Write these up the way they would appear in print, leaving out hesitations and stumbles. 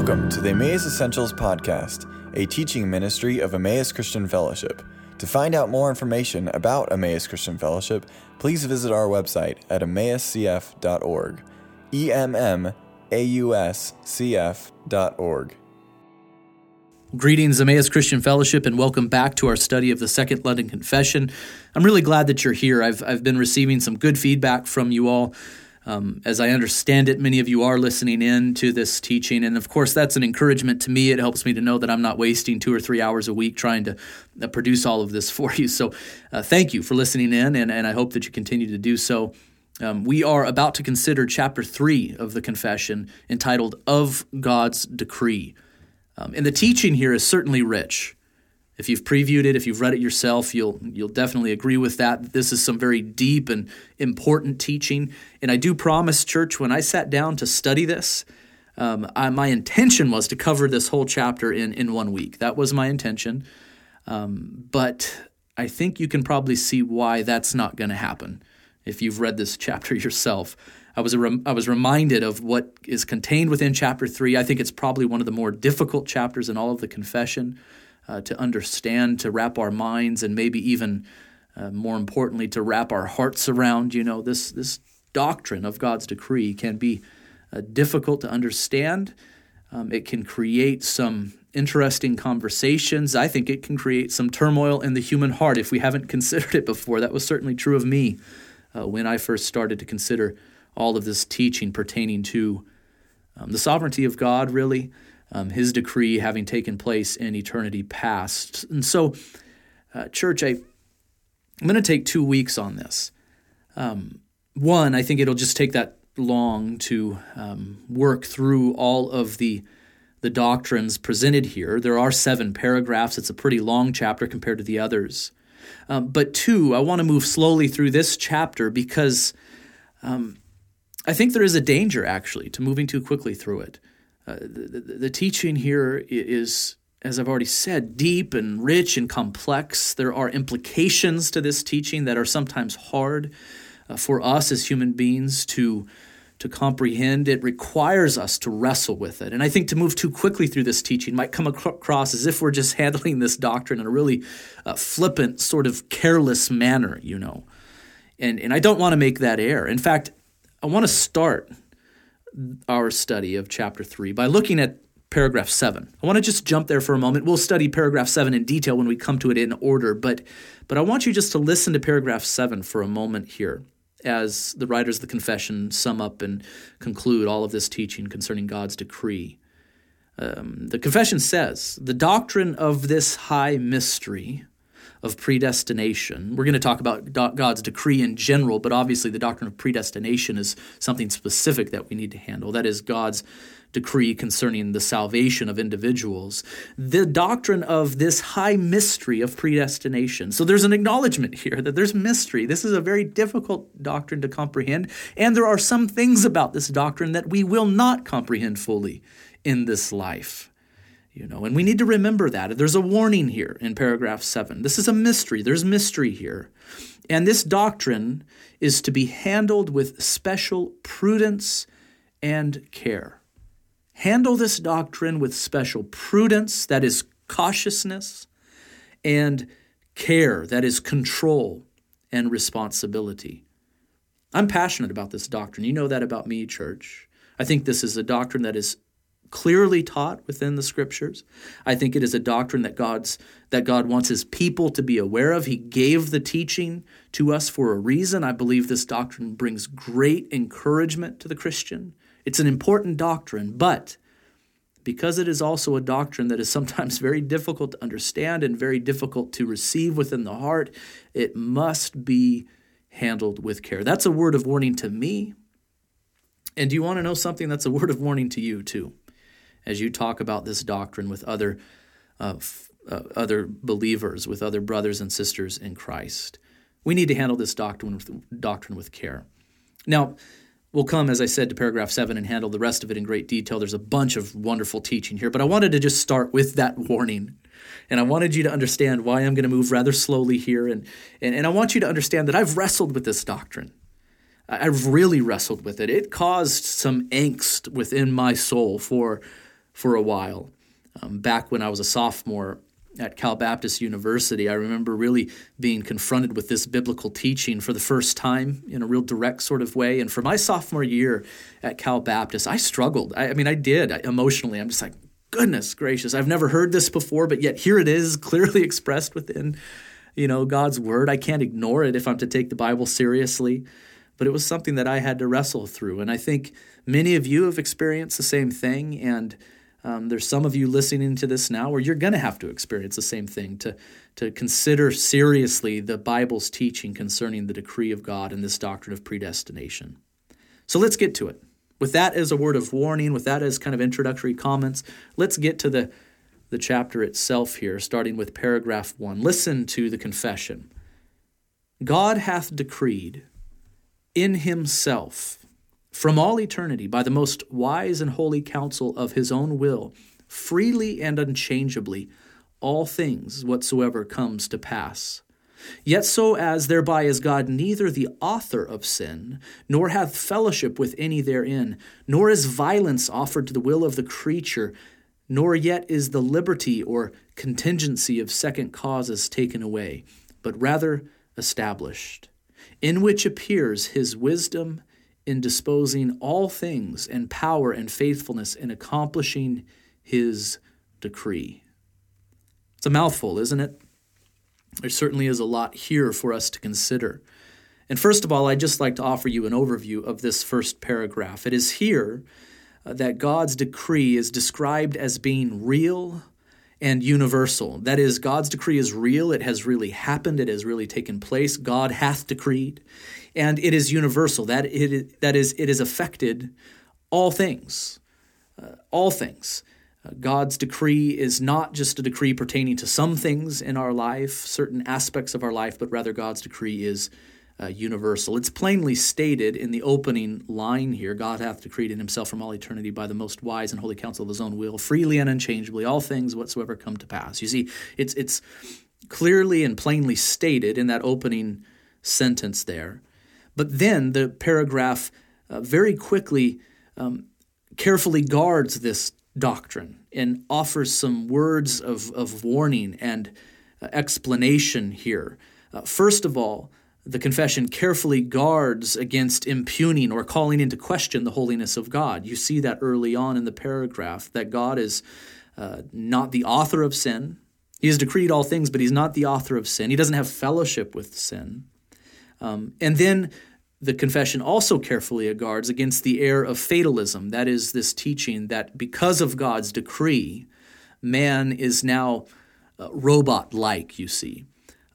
Welcome to the Emmaus Essentials Podcast, a teaching ministry of Emmaus Christian Fellowship. To find out more information about Emmaus Christian Fellowship, please visit our website at emmauscf.org, emmauscf.org. Greetings, Emmaus Christian Fellowship, and welcome back to our study of the Second London Confession. I'm really glad that you're here. I've been receiving some good feedback from you all. As I understand it, many of you are listening in to this teaching, and of course, that's an encouragement to me. It helps me to know that I'm not wasting 2 or 3 hours a week trying to produce all of this for you. So thank you for listening in, and I hope that you continue to do so. We are about to consider Chapter 3 of the Confession, entitled Of God's Decree. And the teaching here is certainly rich. If you've previewed it, if you've read it yourself, you'll definitely agree with that. This is some very deep and important teaching. And I do promise, church, when I sat down to study this, my intention was to cover this whole chapter in 1 week. That was my intention. But I think you can probably see why that's not going to happen if you've read this chapter yourself. I was reminded of what is contained within chapter 3. I think it's probably one of the more difficult chapters in all of the confession to understand, to wrap our minds, and maybe even more importantly, to wrap our hearts around. You know, this doctrine of God's decree can be difficult to understand. It can create some interesting conversations. I think it can create some turmoil in the human heart if we haven't considered it before. That was certainly true of me when I first started to consider all of this teaching pertaining to the sovereignty of God, really, His decree having taken place in eternity past. And so, church, I'm going to take 2 weeks on this. One, I think it'll just take that long to work through all of the doctrines presented here. There are 7 paragraphs. It's a pretty long chapter compared to the others. But 2, I want to move slowly through this chapter because I think there is a danger, actually, to moving too quickly through it. The teaching here is, as I've already said, deep and rich and complex. There are implications to this teaching that are sometimes hard for us as human beings to comprehend. It requires us to wrestle with it. And I think to move too quickly through this teaching might come across as if we're just handling this doctrine in a really flippant, sort of careless manner, you know. And I don't want to make that error. In fact, I want to start our study of chapter 3 by looking at paragraph 7. I want to just jump there for a moment. We'll study paragraph 7 in detail when we come to it in order, but I want you just to listen to paragraph 7 for a moment here as the writers of the confession sum up and conclude all of this teaching concerning God's decree. The confession says, "The doctrine of this high mystery of predestination." We're going to talk about God's decree in general, but obviously the doctrine of predestination is something specific that we need to handle. That is God's decree concerning the salvation of individuals. The doctrine of this high mystery of predestination. So there's an acknowledgement here that there's mystery. This is a very difficult doctrine to comprehend, and there are some things about this doctrine that we will not comprehend fully in this life. You know, and we need to remember that. There's a warning here in paragraph 7. This is a mystery. There's mystery here. And this doctrine is to be handled with special prudence and care. Handle this doctrine with special prudence, that is cautiousness, and care, that is control and responsibility. I'm passionate about this doctrine. You know that about me, church. I think this is a doctrine that is clearly taught within the Scriptures. I think it is a doctrine that God wants His people to be aware of. He gave the teaching to us for a reason. I believe this doctrine brings great encouragement to the Christian. It's an important doctrine, but because it is also a doctrine that is sometimes very difficult to understand and very difficult to receive within the heart, it must be handled with care. That's a word of warning to me. And do you want to know something? That's a word of warning to you too, as you talk about this doctrine with other believers, with other brothers and sisters in Christ. We need to handle this doctrine with care. Now, we'll come, as I said, to paragraph 7 and handle the rest of it in great detail. There's a bunch of wonderful teaching here, but I wanted to just start with that warning. And I wanted you to understand why I'm going to move rather slowly here. And I want you to understand that I've wrestled with this doctrine. I've really wrestled with it. It caused some angst within my soul for for a while. Back when I was a sophomore at Cal Baptist University, I remember really being confronted with this biblical teaching for the first time in a real direct sort of way. And for my sophomore year at Cal Baptist, I struggled. I did emotionally. I'm just like, goodness gracious, I've never heard this before, but yet here it is, clearly expressed within, God's word. I can't ignore it if I'm to take the Bible seriously. But it was something that I had to wrestle through. And I think many of you have experienced the same thing. And there's some of you listening to this now where you're going to have to experience the same thing, to consider seriously the Bible's teaching concerning the decree of God and this doctrine of predestination. So let's get to it. With that as a word of warning, with that as kind of introductory comments, let's get to the chapter itself here, starting with paragraph 1. Listen to the confession. God hath decreed in himself from all eternity by the most wise and holy counsel of his own will, freely and unchangeably, all things whatsoever comes to pass. Yet so as thereby is God neither the author of sin, nor hath fellowship with any therein, nor is violence offered to the will of the creature, nor yet is the liberty or contingency of second causes taken away, but rather established, in which appears his wisdom in disposing all things, and power and faithfulness in accomplishing his decree. It's a mouthful, isn't it? There certainly is a lot here for us to consider. And first of all, I'd just like to offer you an overview of this first paragraph. It is here that God's decree is described as being real and universal. That is, God's decree is real. It has really happened. It has really taken place. God hath decreed. And it is universal. That is, it has affected all things. All things. God's decree is not just a decree pertaining to some things in our life, certain aspects of our life, but rather God's decree is universal. It's plainly stated in the opening line here, God hath decreed in himself from all eternity by the most wise and holy counsel of his own will, freely and unchangeably, all things whatsoever come to pass. You see, it's clearly and plainly stated in that opening sentence there. But then the paragraph very quickly carefully guards this doctrine and offers some words of warning and explanation here. First of all, the confession carefully guards against impugning or calling into question the holiness of God. You see that early on in the paragraph, that God is not the author of sin. He has decreed all things, but he's not the author of sin. He doesn't have fellowship with sin. And then the confession also carefully guards against the error of fatalism. That is, this teaching that because of God's decree, man is now robot-like, you see.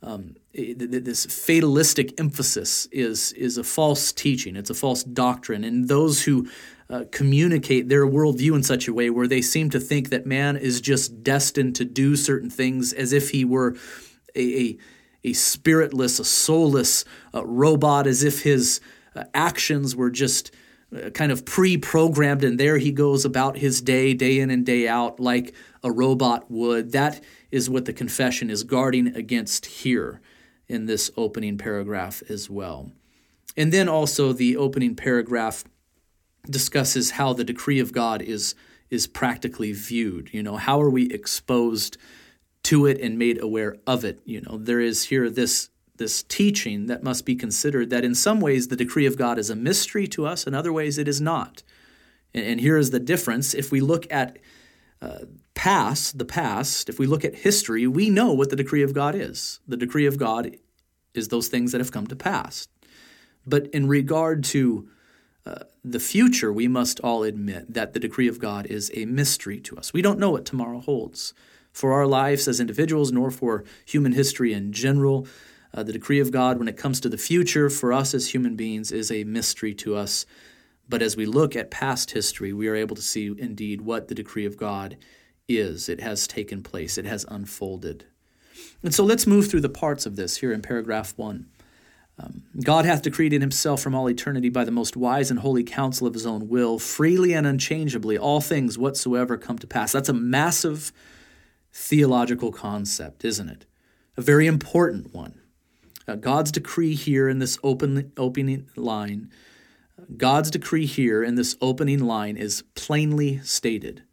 This fatalistic emphasis is a false teaching. It's a false doctrine. And those who communicate their worldview in such a way where they seem to think that man is just destined to do certain things as if he were a spiritless, a soulless robot, as if his actions were just kind of pre-programmed, and there he goes about his day in and day out like a robot would. That is what the confession is guarding against here in this opening paragraph as well. And then also the opening paragraph discusses how the decree of God is practically viewed. How are we exposed to it and made aware of it? There is here this teaching that must be considered, that in some ways the decree of God is a mystery to us, in other ways it is not. And here is the difference. If we look at the past, if we look at history, we know what the decree of God is. The decree of God is those things that have come to pass. But in regard to the future, we must all admit that the decree of God is a mystery to us. We don't know what tomorrow holds for our lives as individuals, nor for human history in general. The decree of God, when it comes to the future, for us as human beings, is a mystery to us. But as we look at past history, we are able to see indeed what the decree of God is. It has taken place. It has unfolded. And so let's move through the parts of this here in paragraph 1. God hath decreed in himself from all eternity by the most wise and holy counsel of his own will, freely and unchangeably, all things whatsoever come to pass. That's a massive theological concept, isn't it? A very important one. God's decree here in this opening line, God's decree here in this opening line is plainly stated.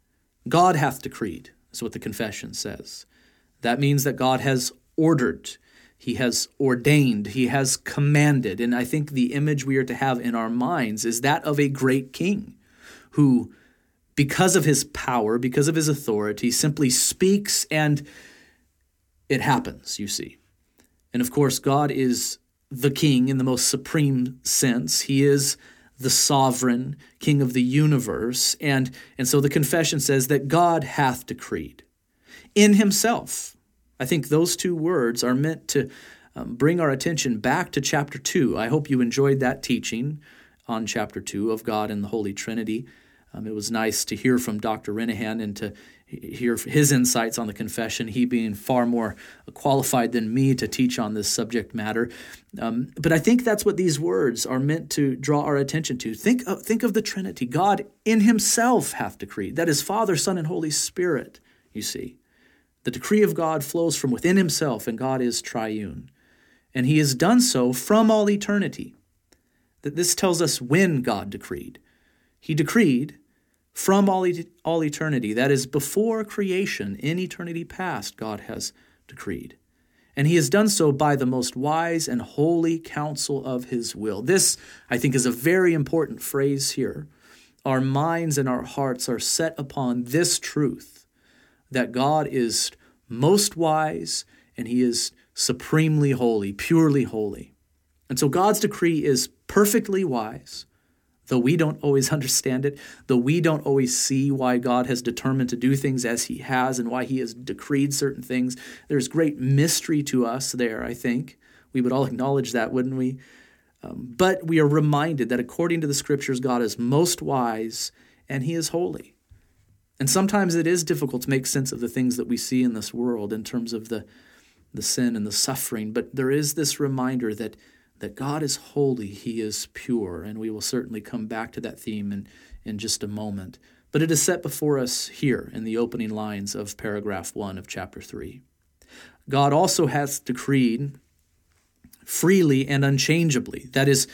God hath decreed, is what the confession says. That means that God has ordered, he has ordained, he has commanded. And I think the image we are to have in our minds is that of a great king who, because of his power, because of his authority, simply speaks and it happens, you see. And of course, God is the king in the most supreme sense. He is the sovereign king of the universe. And so the confession says that God hath decreed in himself. I think those two words are meant to bring our attention back to chapter 2. I hope you enjoyed that teaching on chapter 2 of God and the Holy Trinity. It was nice to hear from Dr. Renahan and to hear his insights on the confession, he being far more qualified than me to teach on this subject matter. But I think that's what these words are meant to draw our attention to. Think of the Trinity. God in himself hath decreed. That is Father, Son, and Holy Spirit, you see. The decree of God flows from within himself, and God is triune. And he has done so from all eternity. That this tells us when God decreed. He decreed from all eternity. That is, before creation, in eternity past, God has decreed. And he has done so by the most wise and holy counsel of his will. This, I think, is a very important phrase here. Our minds and our hearts are set upon this truth, that God is most wise and he is supremely holy, purely holy. And so God's decree is perfectly wise, though we don't always understand it, though we don't always see why God has determined to do things as he has and why he has decreed certain things. There's great mystery to us there, I think. We would all acknowledge that, wouldn't we? But we are reminded that according to the Scriptures, God is most wise and he is holy. And sometimes it is difficult to make sense of the things that we see in this world in terms of the sin and the suffering. But there is this reminder that God is holy, he is pure, and we will certainly come back to that theme in just a moment. But it is set before us here in the opening lines of paragraph 1 of chapter 3. God also hath decreed freely and unchangeably. That is,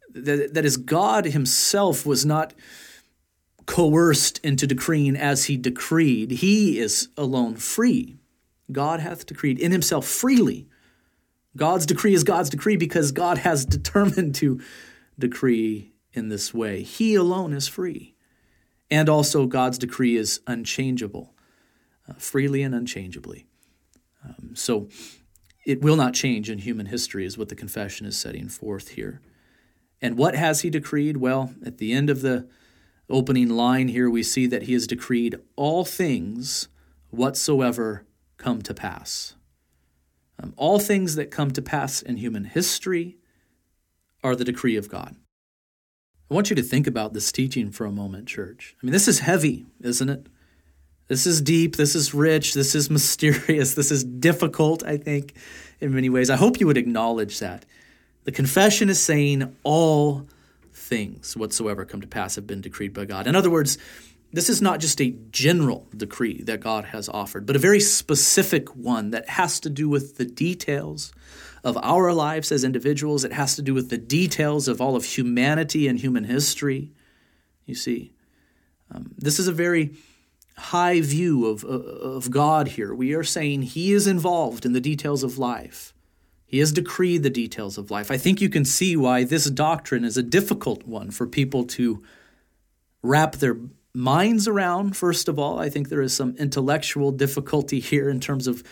God himself was not coerced into decreeing as he decreed. He is alone free. God hath decreed in himself freely. God's decree is God's decree because God has determined to decree in this way. He alone is free. And also God's decree is unchangeable, freely and unchangeably. So it will not change in human history is what the confession is setting forth here. And what has he decreed? Well, at the end of the opening line here, we see that he has decreed all things whatsoever come to pass. All things that come to pass in human history are the decree of God. I want you to think about this teaching for a moment, church. I mean, this is heavy, isn't it? This is deep, this is rich, this is mysterious, this is difficult, I think, in many ways. I hope you would acknowledge that. The confession is saying all things whatsoever come to pass have been decreed by God. In other words, this is not just a general decree that God has offered, but a very specific one that has to do with the details of our lives as individuals. It has to do with the details of all of humanity and human history. You see, this is a very high view of God here. We are saying he is involved in the details of life. He has decreed the details of life. I think you can see why this doctrine is a difficult one for people to wrap their minds around. First of all, I think there is some intellectual difficulty here in terms of,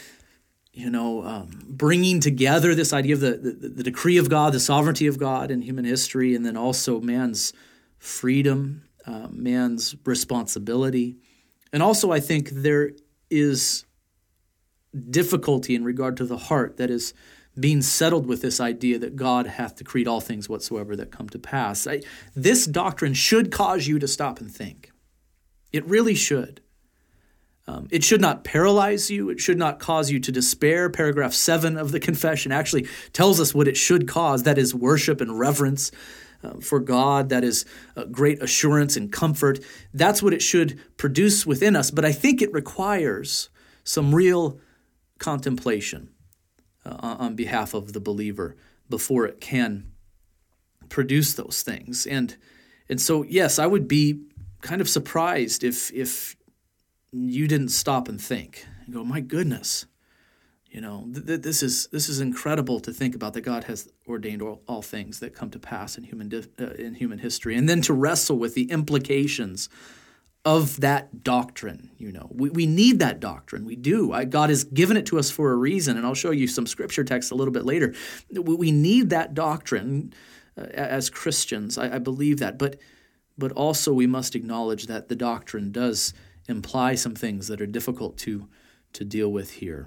bringing together this idea of the decree of God, the sovereignty of God in human history, and then also man's freedom, man's responsibility. And also, I think there is difficulty in regard to the heart that is being settled with this idea that God hath decreed all things whatsoever that come to pass. This doctrine should cause you to stop and think. It really should. It should not paralyze you. It should not cause you to despair. Paragraph 7 of the confession actually tells us what it should cause. That is worship and reverence for God. That is great assurance and comfort. That's what it should produce within us. But I think it requires some real contemplation on behalf of the believer before it can produce those things. And so, yes, I would be kind of surprised if you didn't stop and think and go, my goodness, this is incredible to think about, that God has ordained all things that come to pass in human history, and then to wrestle with the implications of that doctrine. We need that doctrine. We do. God has given it to us for a reason, and I'll show you some scripture texts a little bit later. We need that doctrine as Christians. I believe that, but also we must acknowledge that the doctrine does imply some things that are difficult to deal with here.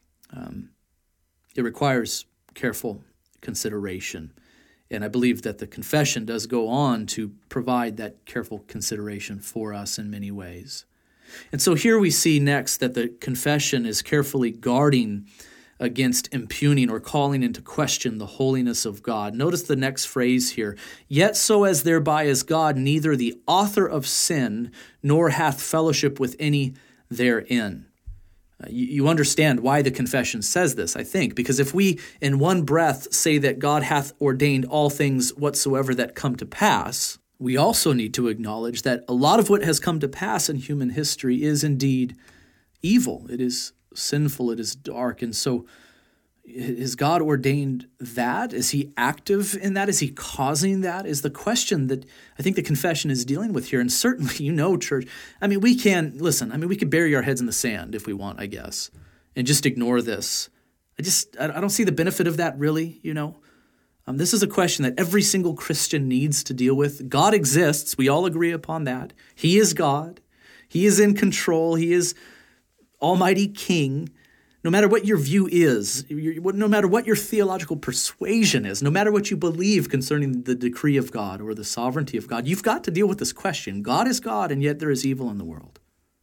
It requires careful consideration, and I believe that the confession does go on to provide that careful consideration for us in many ways. And so here we see next that the confession is carefully guarding against impugning or calling into question the holiness of God. Notice the next phrase here, yet so as thereby is God neither the author of sin, nor hath fellowship with any therein. You understand why the confession says this, I think, because if we in one breath say that God hath ordained all things whatsoever that come to pass, we also need to acknowledge that a lot of what has come to pass in human history is indeed evil. It is sinful, it is dark. And so has God ordained that? Is he active in that? Is he causing that? Is the question that I think the confession is dealing with here. And certainly, church, we could bury our heads in the sand if we want, I guess, and just ignore this. I don't see the benefit of that really, This is a question that every single Christian needs to deal with. God exists. We all agree upon that. He is God. He is in control. He is Almighty King. No matter what your view is, no matter what your theological persuasion is, no matter what you believe concerning the decree of God or the sovereignty of God, you've got to deal with this question. God is God, and yet there is evil in the world.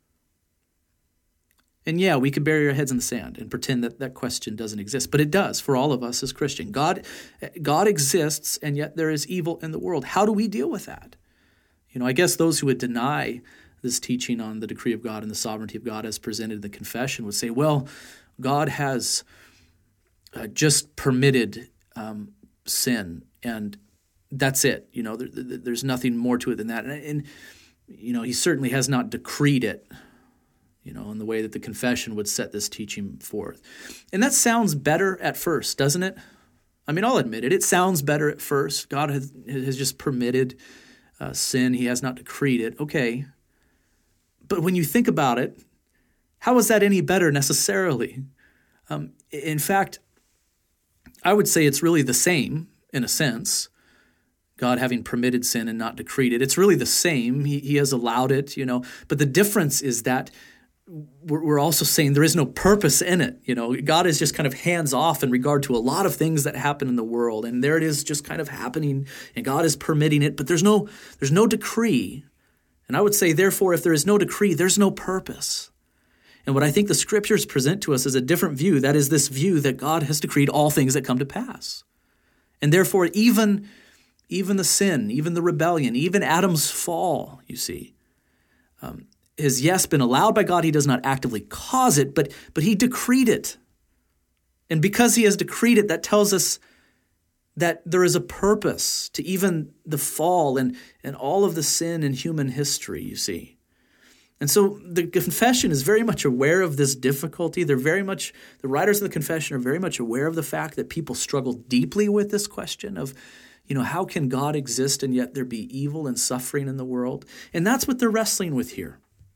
And yeah, we could bury our heads in the sand and pretend that that question doesn't exist, but it does for all of us as Christians. God exists, and yet there is evil in the world. How do we deal with that? I guess those who would deny this teaching on the decree of God and the sovereignty of God as presented in the confession would say, well, God has just permitted sin, and that's it. There's nothing more to it than that. And he certainly has not decreed it, in the way that the confession would set this teaching forth. And that sounds better at first, doesn't it? I'll admit it. It sounds better at first. God has just permitted sin. He has not decreed it. Okay. But when you think about it, how is that any better necessarily? In fact, I would say it's really the same in a sense. God having permitted sin and not decreed it. It's really the same. He has allowed it, But the difference is that we're also saying there is no purpose in it. God is just kind of hands off in regard to a lot of things that happen in the world. And there it is just kind of happening, and God is permitting it, but there's no decree. And I would say, therefore, if there is no decree, there's no purpose. And what I think the scriptures present to us is a different view. That is this view that God has decreed all things that come to pass. And therefore, even the sin, even the rebellion, even Adam's fall, you see, has, yes, been allowed by God. He does not actively cause it, but he decreed it. And because he has decreed it, that tells us that there is a purpose to even the fall and all of the sin in human history, you see. And so the confession is very much aware of this difficulty. The writers of the confession are very much aware of the fact that people struggle deeply with this question of, how can God exist and yet there be evil and suffering in the world? And that's what they're wrestling with here.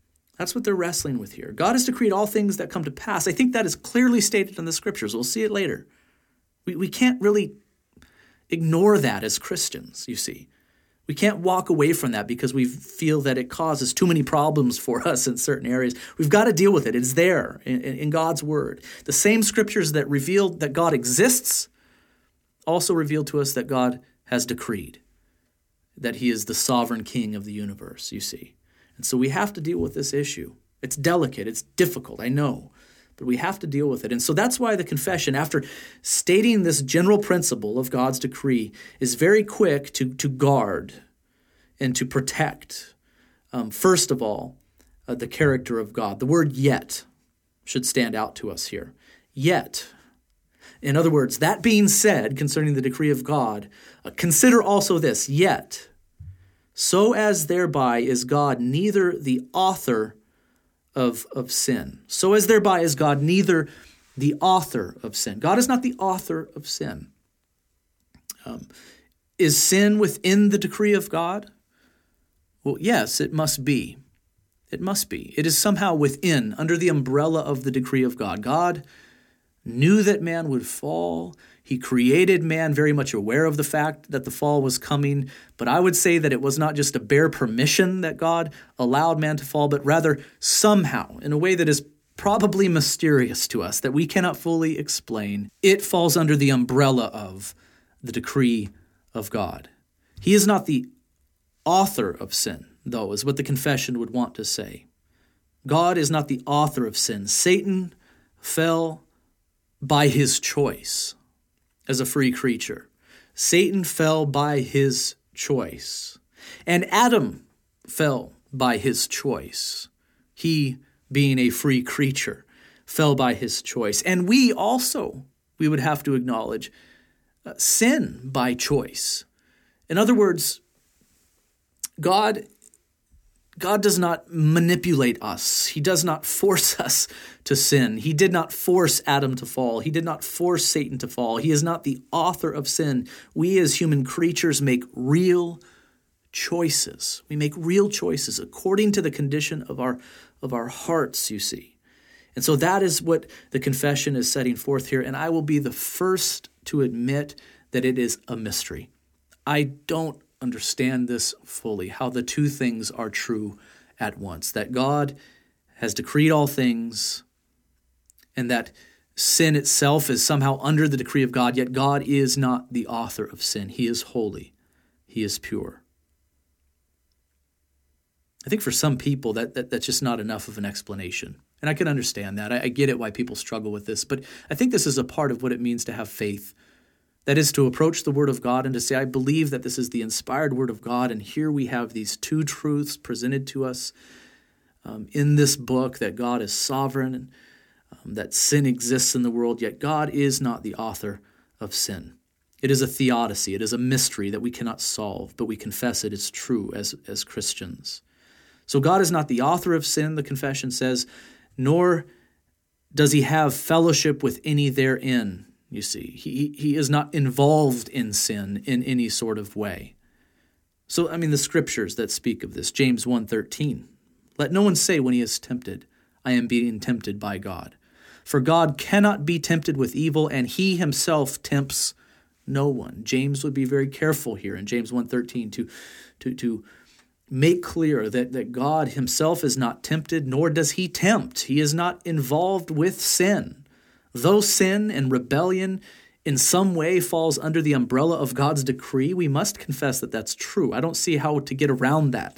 God has decreed all things that come to pass. I think that is clearly stated in the scriptures. We'll see it later. We can't really ignore that as Christians, you see. We can't walk away from that because we feel that it causes too many problems for us in certain areas. We've got to deal with it. It's there in God's word. The same scriptures that reveal that God exists also reveal to us that God has decreed, that he is the sovereign king of the universe, you see. And so we have to deal with this issue. It's delicate. It's difficult, I know, but we have to deal with it. And so that's why the confession, after stating this general principle of God's decree, is very quick to guard and to protect, first of all, the character of God. The word yet should stand out to us here. Yet. In other words, that being said concerning the decree of God, consider also this, yet, so as thereby is God neither the author of sin. So as thereby is God neither the author of sin. God is not the author of sin. Is sin within the decree of God? Well, yes, it must be. It must be. It is somehow within, under the umbrella of the decree of God. God knew that man would fall. He created man very much aware of the fact that the fall was coming. But I would say that it was not just a bare permission that God allowed man to fall, but rather somehow, in a way that is probably mysterious to us, that we cannot fully explain, it falls under the umbrella of the decree of God. He is not the author of sin, though, is what the confession would want to say. God is not the author of sin. Satan fell by his choice as a free creature. Satan fell by his choice. And Adam fell by his choice. He, being a free creature, fell by his choice. And we also, we would have to acknowledge, sin by choice. In other words, God does not manipulate us. He does not force us to sin. He did not force Adam to fall. He did not force Satan to fall. He is not the author of sin. We as human creatures make real choices. We make real choices according to the condition of our hearts, you see. And so that is what the confession is setting forth here. And I will be the first to admit that it is a mystery. I don't understand this fully, how the two things are true at once, that God has decreed all things and that sin itself is somehow under the decree of God, yet God is not the author of sin. He is holy. He is pure. I think for some people that's just not enough of an explanation. And I can understand that. I get it why people struggle with this, but I think this is a part of what it means to have faith. That is to approach the Word of God and to say, I believe that this is the inspired Word of God, and here we have these two truths presented to us in this book, that God is sovereign, that sin exists in the world, yet God is not the author of sin. It is a theodicy. It is a mystery that we cannot solve, but we confess it is true as Christians. So God is not the author of sin, the confession says, nor does he have fellowship with any therein. You see, he is not involved in sin in any sort of way. So, the scriptures that speak of this, James 1:13, let no one say when he is tempted, I am being tempted by God. For God cannot be tempted with evil, and he himself tempts no one. James would be very careful here in James 1:13 to make clear that God himself is not tempted, nor does he tempt. He is not involved with sin. Though sin and rebellion in some way falls under the umbrella of God's decree, we must confess that that's true. I don't see how to get around that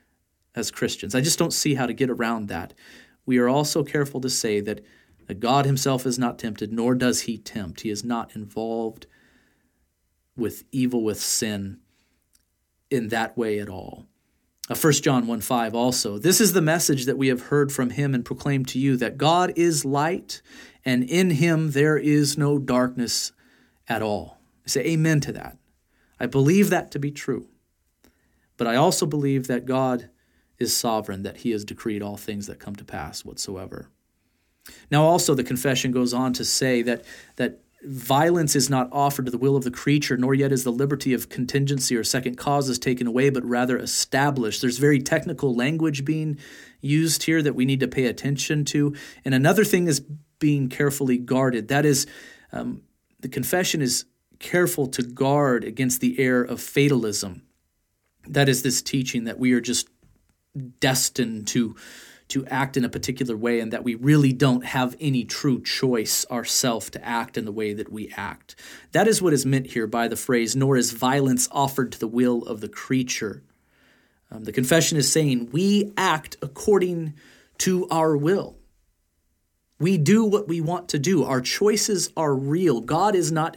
as Christians. I just don't see how to get around that. We are also careful to say that God himself is not tempted, nor does he tempt. He is not involved with evil, with sin in that way at all. 1 John 1:5 also, this is the message that we have heard from him and proclaimed to you, that God is light, and in him there is no darkness at all. I say amen to that. I believe that to be true. But I also believe that God is sovereign, that he has decreed all things that come to pass whatsoever. Now also the confession goes on to say that violence is not offered to the will of the creature, nor yet is the liberty of contingency or second causes taken away, but rather established. There's very technical language being used here that we need to pay attention to. And another thing is being carefully guarded. That is, the confession is careful to guard against the error of fatalism. That is this teaching that we are just destined to act in a particular way, and that we really don't have any true choice ourselves to act in the way that we act. That is what is meant here by the phrase, nor is violence offered to the will of the creature. The confession is saying we act according to our will. We do what we want to do. Our choices are real. God is not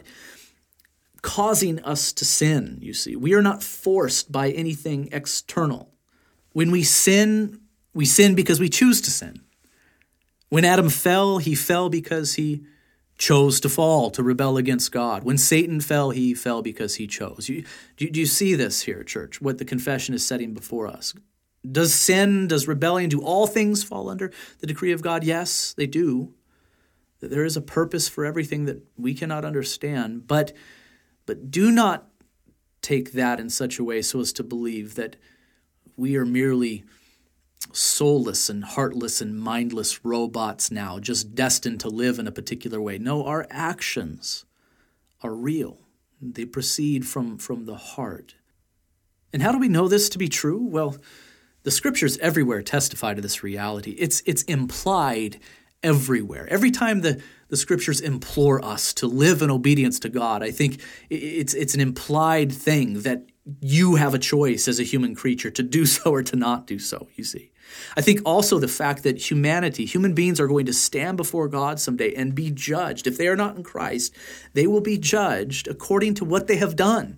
causing us to sin, you see. We are not forced by anything external. When we sin because we choose to sin. When Adam fell, he fell because he chose to fall, to rebel against God. When Satan fell, he fell because he chose. Do you see this here, church, what the confession is setting before us? Does sin, does rebellion, do all things fall under the decree of God? Yes, they do. There is a purpose for everything that we cannot understand, but do not take that in such a way so as to believe that we are merely soulless and heartless and mindless robots now, just destined to live in a particular way. No, our actions are real. They proceed from the heart. And how do we know this to be true? Well, the scriptures everywhere testify to this reality. It's implied everywhere. Every time the scriptures implore us to live in obedience to God, I think it's an implied thing that you have a choice as a human creature to do so or to not do so, you see. I think also the fact that human beings are going to stand before God someday and be judged. If they are not in Christ, they will be judged according to what they have done.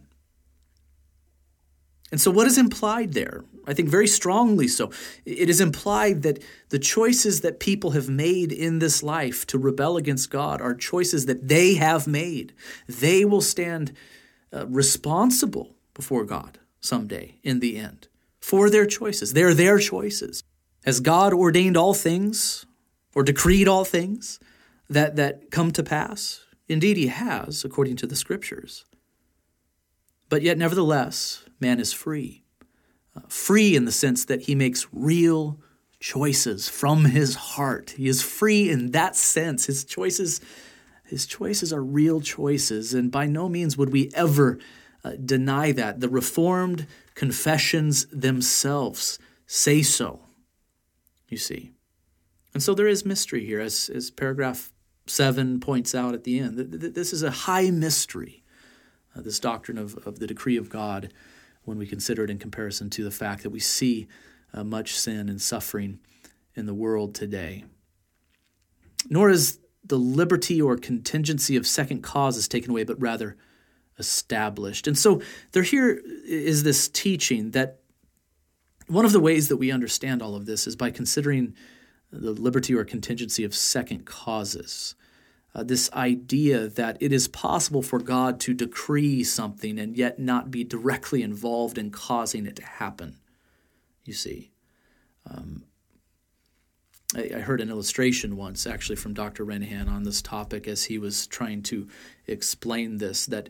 And so what is implied there? I think very strongly so. It is implied that the choices that people have made in this life to rebel against God are choices that they have made. They will stand responsible before God someday in the end for their choices. They're their choices. Has God ordained all things or decreed all things that come to pass? Indeed, he has, according to the scriptures. But yet, nevertheless, man is free. Free in the sense that he makes real choices from his heart. He is free in that sense. His choices are real choices, and by no means would we ever deny that. The Reformed confessions themselves say so, you see. And so there is mystery here, as paragraph 7 points out at the end. This is a high mystery, this doctrine of the decree of God, when we consider it in comparison to the fact that we see much sin and suffering in the world today. Nor is the liberty or contingency of second causes taken away, but rather established. And so here is this teaching that one of the ways that we understand all of this is by considering the liberty or contingency of second causes. This idea that it is possible for God to decree something and yet not be directly involved in causing it to happen, you see. I heard an illustration once, actually, from Dr. Renihan on this topic as he was trying to explain this, that,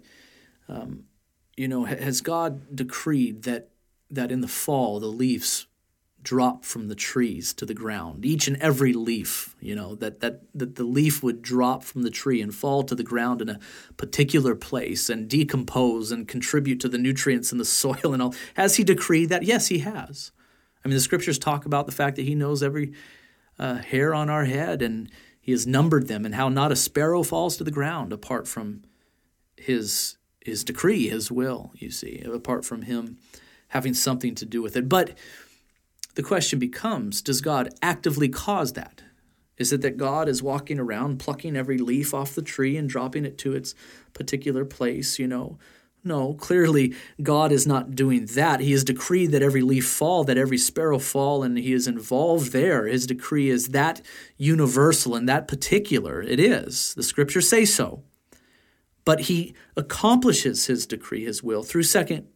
has God decreed that in the fall the leaves drop from the trees to the ground, each and every leaf, that the leaf would drop from the tree and fall to the ground in a particular place and decompose and contribute to the nutrients in the soil and all. Has he decreed that? Yes, he has. I mean, the scriptures talk about the fact that he knows every hair on our head, and he has numbered them, and how not a sparrow falls to the ground apart from his decree, his will, you see, apart from him having something to do with it. But the question becomes, does God actively cause that? Is it that God is walking around plucking every leaf off the tree and dropping it to its particular place, No, clearly God is not doing that. He has decreed that every leaf fall, that every sparrow fall, and he is involved there. His decree is that universal and that particular. It is. The scriptures say so. But he accomplishes his decree, his will, through secondary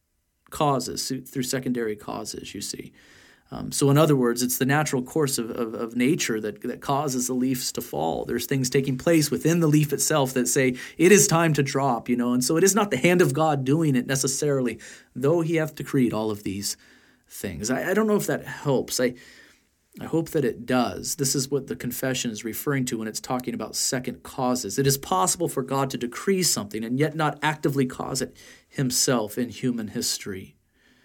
causes, you see. So in other words, it's the natural course of nature that causes the leaves to fall. There's things taking place within the leaf itself that say it is time to drop, and so it is not the hand of God doing it necessarily, though he hath decreed all of these things. I don't know if that helps. I hope that it does. This is what the confession is referring to when it's talking about second causes. It is possible for God to decree something and yet not actively cause it himself in human history.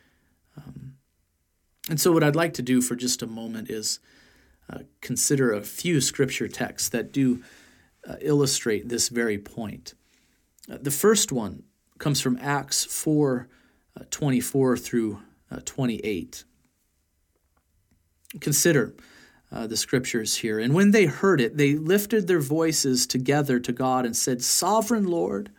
And so what I'd like to do for just a moment is consider a few scripture texts that do illustrate this very point. The first one comes from Acts 4:24 through 28. Consider the scriptures here. And when they heard it, they lifted their voices together to God and said, "Sovereign Lord,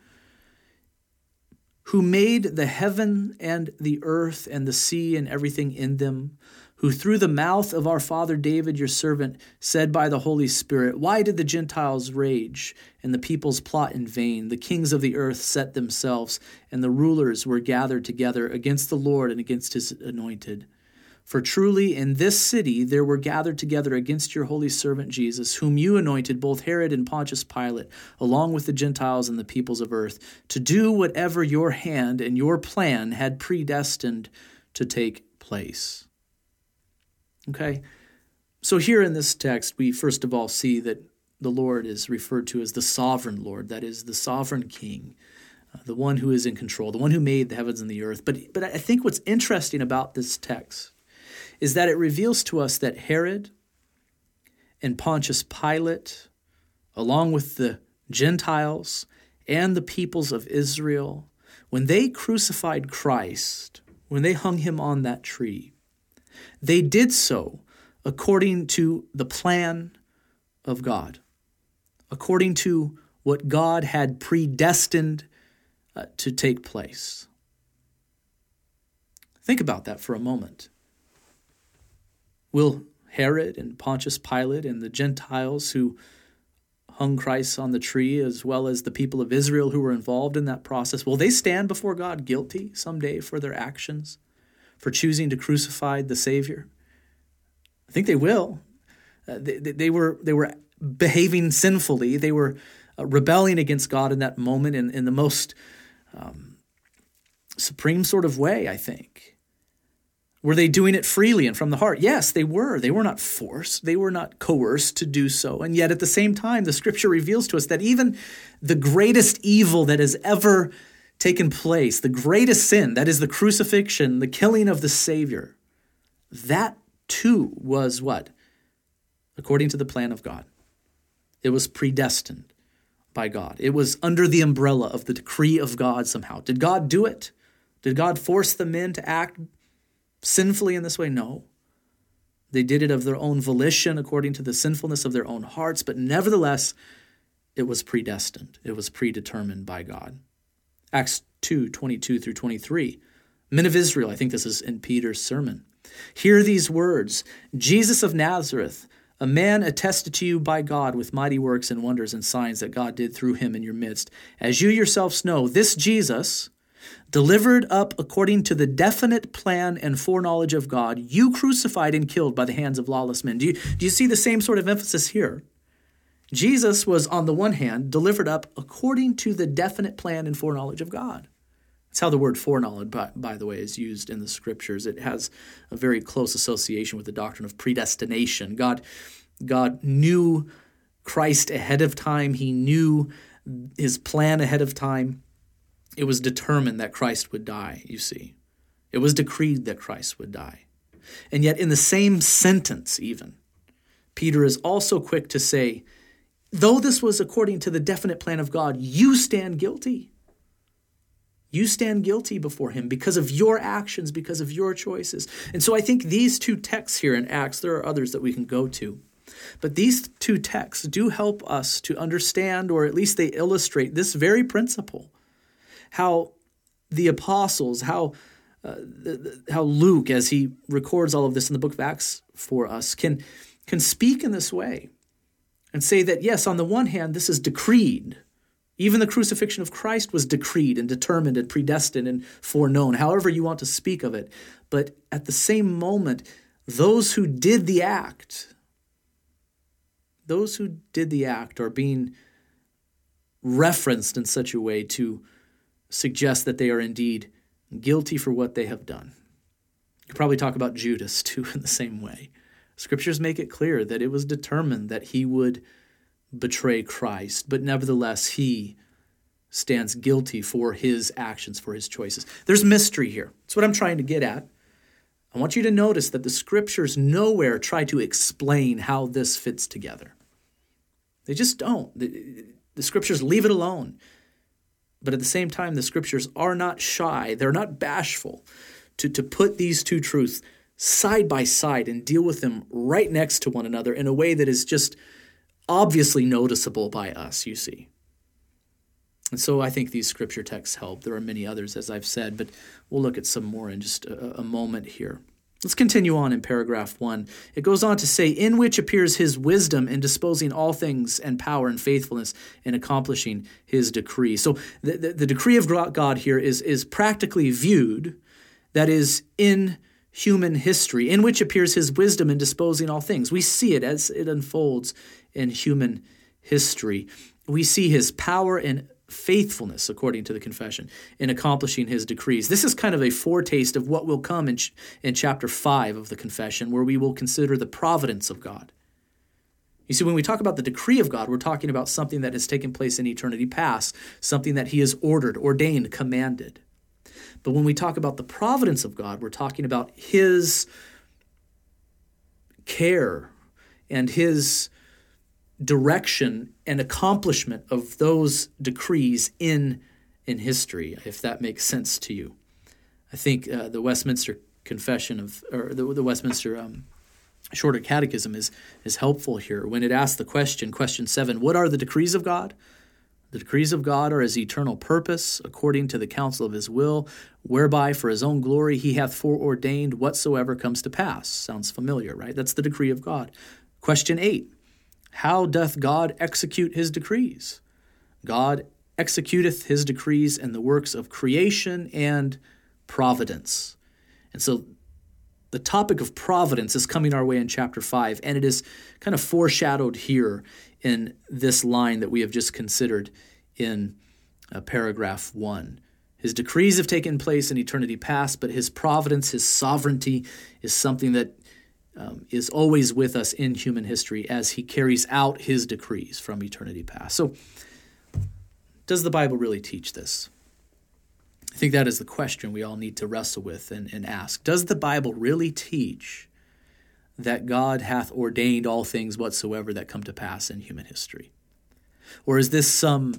who made the heaven and the earth and the sea and everything in them, who through the mouth of our father David, your servant, said by the Holy Spirit, why did the Gentiles rage and the peoples plot in vain? The kings of the earth set themselves, and the rulers were gathered together against the Lord and against his anointed. For truly in this city there were gathered together against your holy servant Jesus, whom you anointed, both Herod and Pontius Pilate, along with the Gentiles and the peoples of earth, to do whatever your hand and your plan had predestined to take place. Okay, so here in this text, we first of all see that the Lord is referred to as the sovereign Lord, that is, the sovereign King, the one who is in control, the one who made the heavens and the earth. But I think what's interesting about this text is that it reveals to us that Herod and Pontius Pilate, along with the Gentiles and the peoples of Israel, when they crucified Christ, when they hung him on that tree, they did so according to the plan of God, according to what God had predestined to take place. Think about that for a moment. Will Herod and Pontius Pilate and the Gentiles who hung Christ on the tree, as well as the people of Israel who were involved in that process, will they stand before God guilty someday for their actions, for choosing to crucify the Savior? I think they will. They were behaving sinfully. They were rebelling against God in that moment in the most supreme sort of way, I think. Were they doing it freely and from the heart? Yes, they were. They were not forced. They were not coerced to do so. And yet at the same time, the Scripture reveals to us that even the greatest evil that has ever taken place, the greatest sin, that is the crucifixion, the killing of the Savior, that too was what? According to the plan of God. It was predestined by God. It was under the umbrella of the decree of God somehow. Did God do it? Did God force the men to act sinfully in this way? No. They did it of their own volition according to the sinfulness of their own hearts, but nevertheless, it was predestined. It was predetermined by God. Acts 2:22 through 23. Men of Israel, I think this is in Peter's sermon. Hear these words, Jesus of Nazareth, a man attested to you by God with mighty works and wonders and signs that God did through him in your midst. As you yourselves know, this Jesus, delivered up according to the definite plan and foreknowledge of God, you crucified and killed by the hands of lawless men. Do you see the same sort of emphasis here? Jesus was, on the one hand, delivered up according to the definite plan and foreknowledge of God. That's how the word foreknowledge, by the way, is used in the Scriptures. It has a very close association with the doctrine of predestination. God knew Christ ahead of time. He knew his plan ahead of time. It was determined that Christ would die, you see. It was decreed that Christ would die. And yet in the same sentence even, Peter is also quick to say, though this was according to the definite plan of God, you stand guilty. You stand guilty before him because of your actions, because of your choices. And so I think these two texts here in Acts, there are others that we can go to, but these two texts do help us to understand, or at least they illustrate this very principle. How the apostles, how Luke, as he records all of this in the book of Acts for us, can speak in this way and say that, yes, on the one hand, this is decreed. Even the crucifixion of Christ was decreed and determined and predestined and foreknown, however you want to speak of it. But at the same moment, those who did the act are being referenced in such a way to suggest that they are indeed guilty for what they have done. You could probably talk about Judas too in the same way. Scriptures make it clear that it was determined that he would betray Christ, but nevertheless he stands guilty for his actions, for his choices. There's mystery here. That's what I'm trying to get at. I want you to notice that the Scriptures nowhere try to explain how this fits together. They just don't. The Scriptures leave it alone. But at the same time, the Scriptures are not shy. They're not bashful to put these two truths side by side and deal with them right next to one another in a way that is just obviously noticeable by us, you see. And so I think these Scripture texts help. There are many others, as I've said, but we'll look at some more in just a moment here. Let's continue on in paragraph 1. It goes on to say, in which appears his wisdom in disposing all things and power and faithfulness in accomplishing his decree. So the decree of God here is practically viewed, that is, in human history, in which appears his wisdom in disposing all things. We see it as it unfolds in human history. We see his power and faithfulness, according to the confession, in accomplishing his decrees. This is kind of a foretaste of what will come in chapter 5 of the confession, where we will consider the providence of God. You see, when we talk about the decree of God, we're talking about something that has taken place in eternity past, something that he has ordered, ordained, commanded. But when we talk about the providence of God, we're talking about his care and his direction and accomplishment of those decrees in history, if that makes sense to you. I think the Westminster Confession the Westminster Shorter Catechism is helpful here when it asks the question 7, what are the decrees of God? The decrees of God are his eternal purpose, according to the counsel of his will, whereby for his own glory he hath foreordained whatsoever comes to pass. Sounds familiar, right? That's the decree of God. Question 8, how doth God execute his decrees? God executeth his decrees in the works of creation and providence. And so the topic of providence is coming our way in chapter 5, and it is kind of foreshadowed here in this line that we have just considered in paragraph 1. His decrees have taken place in eternity past, but his providence, his sovereignty, is something that is always with us in human history as he carries out his decrees from eternity past. So, does the Bible really teach this? I think that is the question we all need to wrestle with and ask. Does the Bible really teach that God hath ordained all things whatsoever that come to pass in human history? Or is this some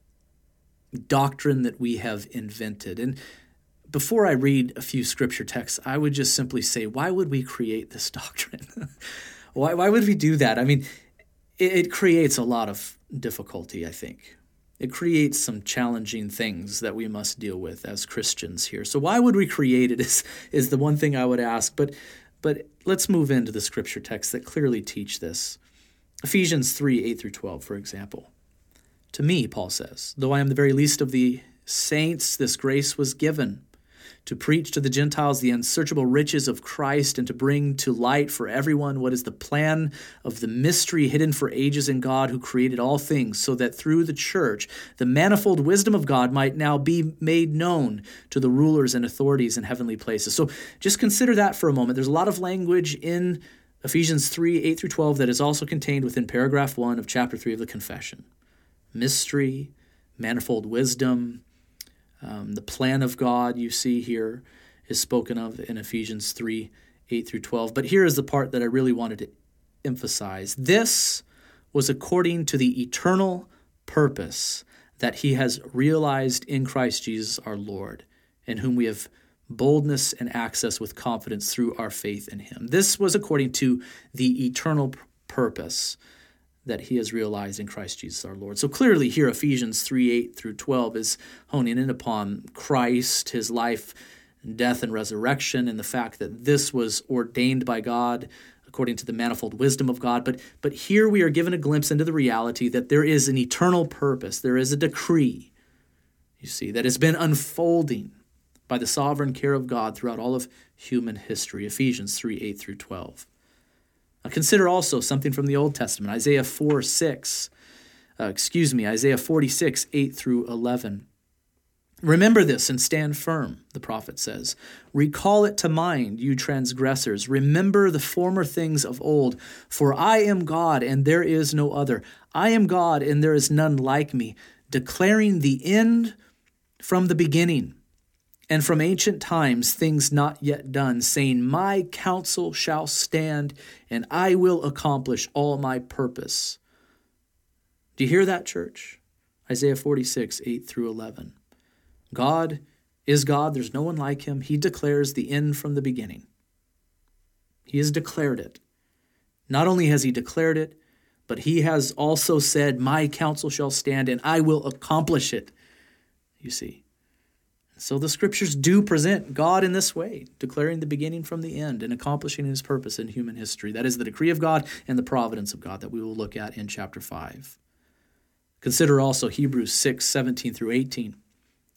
doctrine that we have invented? And before I read a few scripture texts, I would just simply say, why would we create this doctrine? Why would we do that? I mean, it creates a lot of difficulty, I think. It creates some challenging things that we must deal with as Christians here. So why would we create it is the one thing I would ask. But let's move into the scripture texts that clearly teach this. Ephesians 3, 8 through 12, for example. To me, Paul says, though I am the very least of the saints, this grace was given, to preach to the Gentiles the unsearchable riches of Christ, and to bring to light for everyone what is the plan of the mystery hidden for ages in God, who created all things, so that through the church the manifold wisdom of God might now be made known to the rulers and authorities in heavenly places. So just consider that for a moment. There's a lot of language in Ephesians 3, 8 through 12 that is also contained within paragraph 1 of chapter 3 of the confession. Mystery, manifold wisdom, the plan of God you see here is spoken of in Ephesians 3, 8 through 12. But here is the part that I really wanted to emphasize. This was according to the eternal purpose that he has realized in Christ Jesus our Lord, in whom we have boldness and access with confidence through our faith in him. This was according to the eternal purpose that he has realized in Christ Jesus our Lord. So clearly here, Ephesians 3, 8 through 12 is honing in upon Christ, his life, death, and resurrection, and the fact that this was ordained by God according to the manifold wisdom of God. But here we are given a glimpse into the reality that there is an eternal purpose. There is a decree, you see, that has been unfolding by the sovereign care of God throughout all of human history. Ephesians 3, 8 through 12. Now consider also something from the Old Testament, Isaiah 46, 8 through 11. Remember this and stand firm, the prophet says. Recall it to mind, you transgressors. Remember the former things of old. For I am God, and there is no other. I am God, and there is none like me, declaring the end from the beginning, and from ancient times things not yet done, saying, my counsel shall stand, and I will accomplish all my purpose. Do you hear that, church? Isaiah 46, 8 through 11. God is God. There's no one like him. He declares the end from the beginning. He has declared it. Not only has he declared it, but he has also said, my counsel shall stand, and I will accomplish it. You see. So the scriptures do present God in this way, declaring the beginning from the end and accomplishing his purpose in human history. That is the decree of God and the providence of God that we will look at in chapter 5. Consider also Hebrews 6, 17 through 18.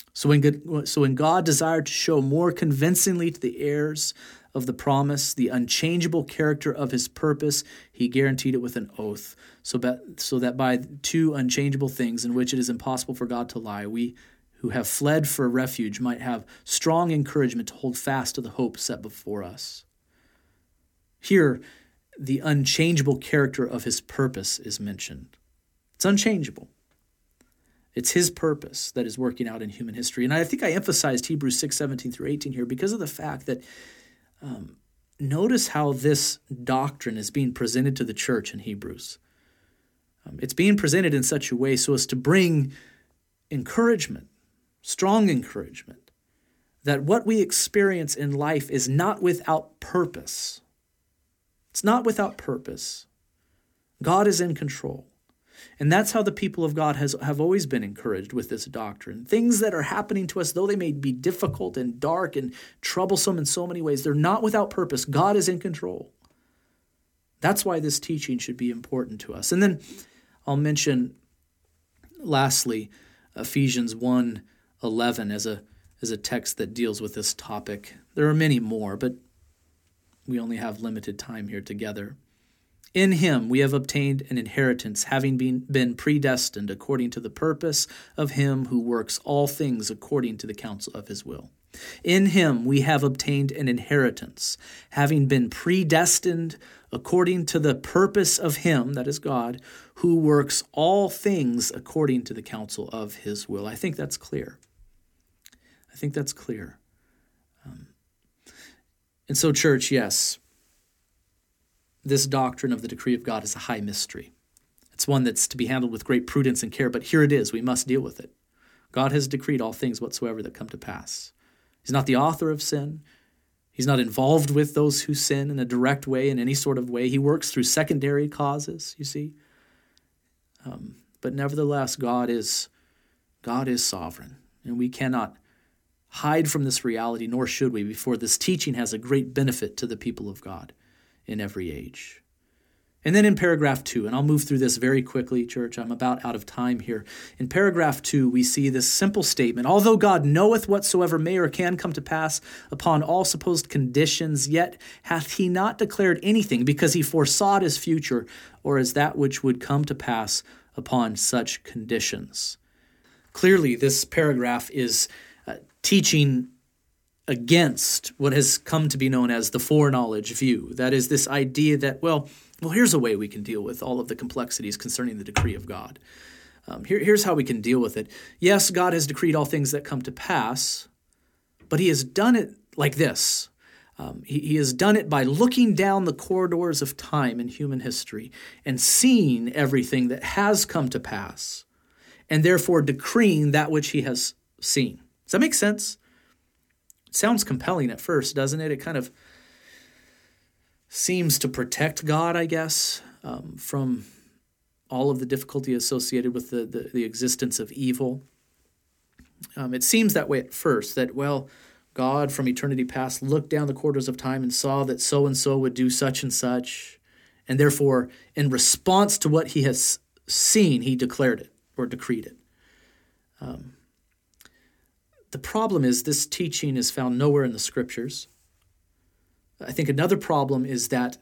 So when God desired to show more convincingly to the heirs of the promise the unchangeable character of his purpose, he guaranteed it with an oath, so that by two unchangeable things in which it is impossible for God to lie, we who have fled for refuge might have strong encouragement to hold fast to the hope set before us. Here, the unchangeable character of his purpose is mentioned. It's unchangeable. It's his purpose that is working out in human history. And I think I emphasized Hebrews 6:17 through 18 here because of the fact that notice how this doctrine is being presented to the church in Hebrews. It's being presented in such a way so as to bring encouragement, strong encouragement, that what we experience in life is not without purpose. It's not without purpose. God is in control. And that's how the people of God have always been encouraged with this doctrine. Things that are happening to us, though they may be difficult and dark and troublesome in so many ways, they're not without purpose. God is in control. That's why this teaching should be important to us. And then I'll mention, lastly, Ephesians 1:11 as a text that deals with this topic. There are many more, but we only have limited time here together. In him we have obtained an inheritance, having been predestined according to the purpose of him who works all things according to the counsel of his will. In him we have obtained an inheritance, having been predestined according to the purpose of him, that is God, who works all things according to the counsel of his will. I think that's clear. And so, church, yes, this doctrine of the decree of God is a high mystery. It's one that's to be handled with great prudence and care, but here it is. We must deal with it. God has decreed all things whatsoever that come to pass. He's not the author of sin. He's not involved with those who sin in a direct way, in any sort of way. He works through secondary causes, you see. But nevertheless, God is sovereign, and we cannot hide from this reality, nor should we, before this teaching has a great benefit to the people of God in every age. And then in paragraph 2, and I'll move through this very quickly, church, I'm about out of time here. In paragraph 2, we see this simple statement: although God knoweth whatsoever may or can come to pass upon all supposed conditions, yet hath he not declared anything, because he foresaw his future, or as that which would come to pass upon such conditions. Clearly, this paragraph is teaching against what has come to be known as the foreknowledge view. That is this idea that, well, here's a way we can deal with all of the complexities concerning the decree of God. Here's how we can deal with it. Yes, God has decreed all things that come to pass, but he has done it like this. He has done it by looking down the corridors of time in human history and seeing everything that has come to pass, and therefore decreeing that which he has seen. Does that make sense? It sounds compelling at first, doesn't it? It kind of seems to protect God, I guess, from all of the difficulty associated with the existence of evil. It seems that way at first, that, well, God from eternity past looked down the corridors of time and saw that so-and-so would do such and such, and therefore, in response to what he has seen, he declared it or decreed it. The problem is this teaching is found nowhere in the Scriptures. I think another problem is that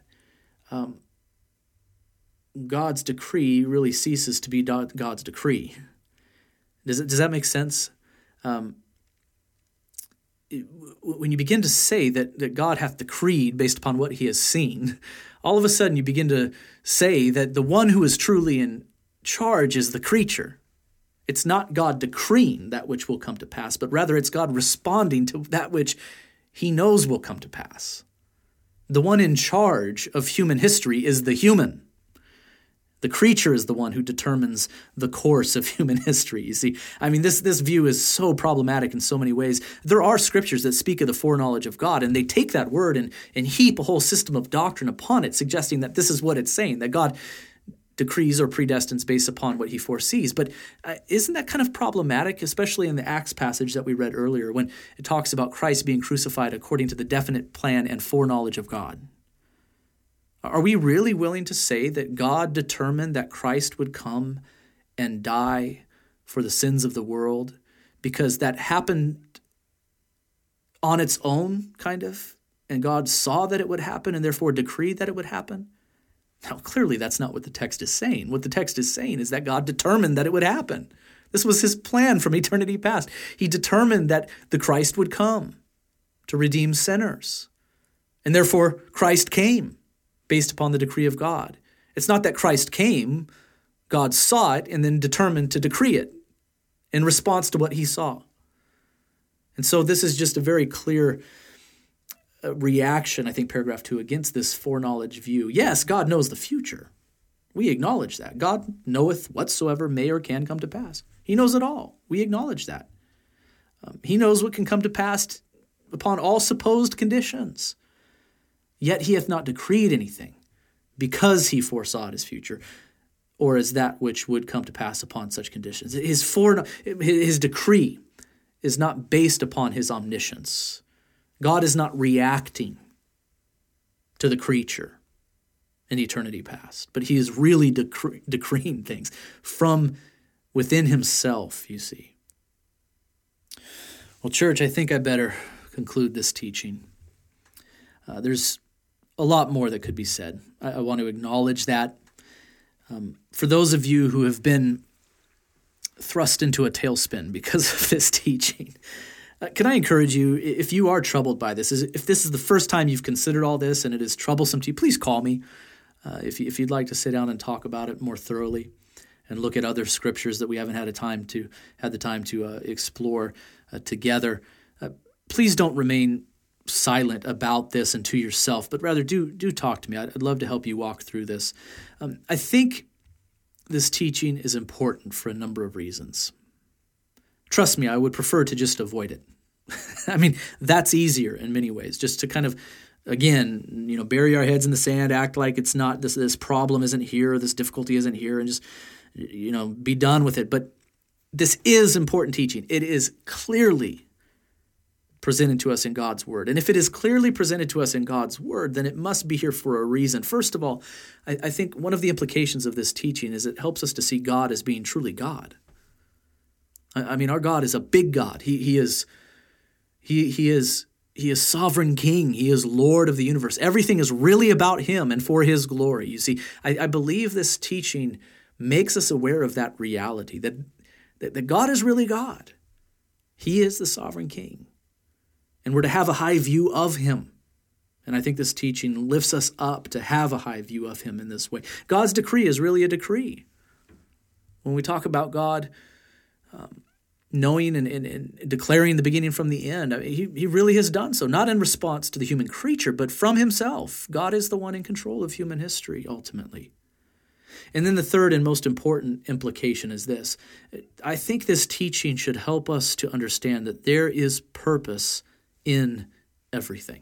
God's decree really ceases to be God's decree. Does that make sense? When you begin to say that God hath decreed based upon what he has seen, all of a sudden you begin to say that the one who is truly in charge is the creature. It's not God decreeing that which will come to pass, but rather it's God responding to that which he knows will come to pass. The one in charge of human history is the human. The creature is the one who determines the course of human history. You see, I mean, this view is so problematic in so many ways. There are scriptures that speak of the foreknowledge of God, and they take that word and heap a whole system of doctrine upon it, suggesting that this is what it's saying, that God decrees or predestines based upon what he foresees. But isn't that kind of problematic, especially in the Acts passage that we read earlier, when it talks about Christ being crucified according to the definite plan and foreknowledge of God? Are we really willing to say that God determined that Christ would come and die for the sins of the world because that happened on its own, kind of, and God saw that it would happen and therefore decreed that it would happen? Now, clearly that's not what the text is saying. What the text is saying is that God determined that it would happen. This was his plan from eternity past. He determined that the Christ would come to redeem sinners. And therefore, Christ came based upon the decree of God. It's not that Christ came, God saw it, and then determined to decree it in response to what he saw. And so this is just a very clear reaction, I think, paragraph 2, against this foreknowledge view. Yes, God knows the future. We acknowledge that. God knoweth whatsoever may or can come to pass. He knows it all. We acknowledge that. He knows what can come to pass upon all supposed conditions. Yet he hath not decreed anything, because he foresaw his future, or as that which would come to pass upon such conditions. His decree is not based upon his omniscience. God is not reacting to the creature in eternity past, but he is really decreeing things from within himself, you see. Well, church, I think I better conclude this teaching. There's a lot more that could be said. I want to acknowledge that. For those of you who have been thrust into a tailspin because of this teaching, can I encourage you, if you are troubled by this, if this is the first time you've considered all this and it is troublesome to you, please call me if you'd like to sit down and talk about it more thoroughly and look at other scriptures that we haven't had the time to explore together. Please don't remain silent about this and to yourself, but rather do talk to me. I'd love to help you walk through this. I think this teaching is important for a number of reasons. Trust me, I would prefer to just avoid it. I mean, that's easier in many ways, just to kind of, again, bury our heads in the sand, act like it's not, this problem isn't here, or this difficulty isn't here, and just, be done with it. But this is important teaching. It is clearly presented to us in God's Word. And if it is clearly presented to us in God's Word, then it must be here for a reason. First of all, I think one of the implications of this teaching is it helps us to see God as being truly God. I mean, our God is a big God. He is sovereign King. He is Lord of the universe. Everything is really about him and for his glory. You see, I believe this teaching makes us aware of that reality, that God is really God. He is the sovereign King. And we're to have a high view of him. And I think this teaching lifts us up to have a high view of him in this way. God's decree is really a decree. When we talk about God knowing and declaring the beginning from the end, he really has done so, not in response to the human creature, but from himself. God is the one in control of human history, ultimately. And then the third and most important implication is this. I think this teaching should help us to understand that there is purpose in everything.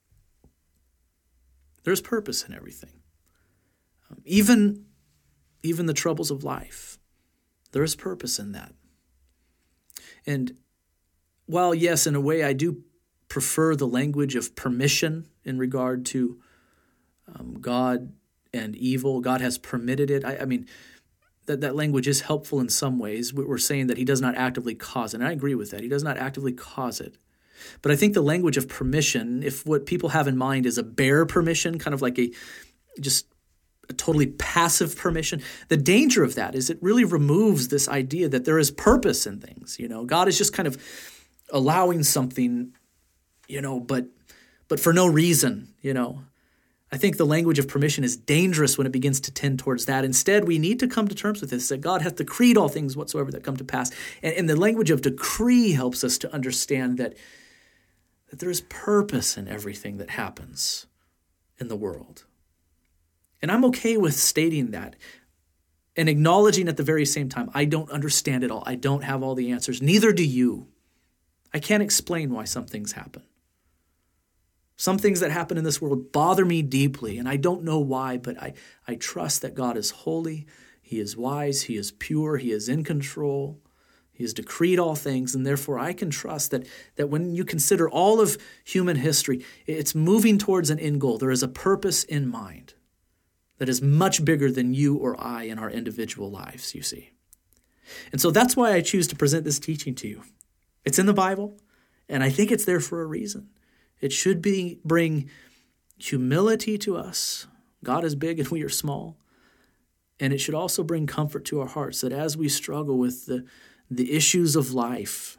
There's purpose in everything. Even the troubles of life, there is purpose in that. And while, yes, in a way I do prefer the language of permission in regard to God and evil, God has permitted it. I mean, that language is helpful in some ways. We're saying that he does not actively cause it. And I agree with that. He does not actively cause it. But I think the language of permission, if what people have in mind is a bare permission, kind of like just a totally passive permission, the danger of that is it really removes this idea that there is purpose in things. God is just kind of allowing something, but for no reason, I think the language of permission is dangerous when it begins to tend towards that. Instead, we need to come to terms with this, that God hath decreed all things whatsoever that come to pass. And the language of decree helps us to understand that there is purpose in everything that happens in the world. And I'm okay with stating that and acknowledging at the very same time, I don't understand it all. I don't have all the answers. Neither do you. I can't explain why some things happen. Some things that happen in this world bother me deeply, and I don't know why, but I trust that God is holy, he is wise, he is pure, he is in control, he has decreed all things, and therefore I can trust that when you consider all of human history, it's moving towards an end goal. There is a purpose in mind that is much bigger than you or I in our individual lives, you see. And so that's why I choose to present this teaching to you. It's in the Bible, and I think it's there for a reason. It should bring humility to us. God is big and we are small. And it should also bring comfort to our hearts that as we struggle with the issues of life,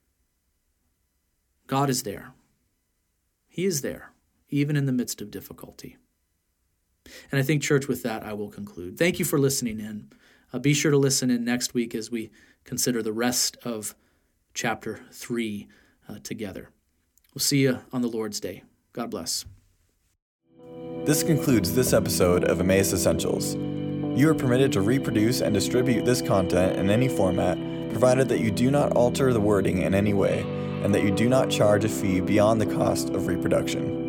God is there. He is there, even in the midst of difficulty. And I think, church, with that, I will conclude. Thank you for listening in. Be sure to listen in next week as we consider the rest of chapter 3 together. We'll see you on the Lord's Day. God bless. This concludes this episode of Emmaus Essentials. You are permitted to reproduce and distribute this content in any format, provided that you do not alter the wording in any way, and that you do not charge a fee beyond the cost of reproduction.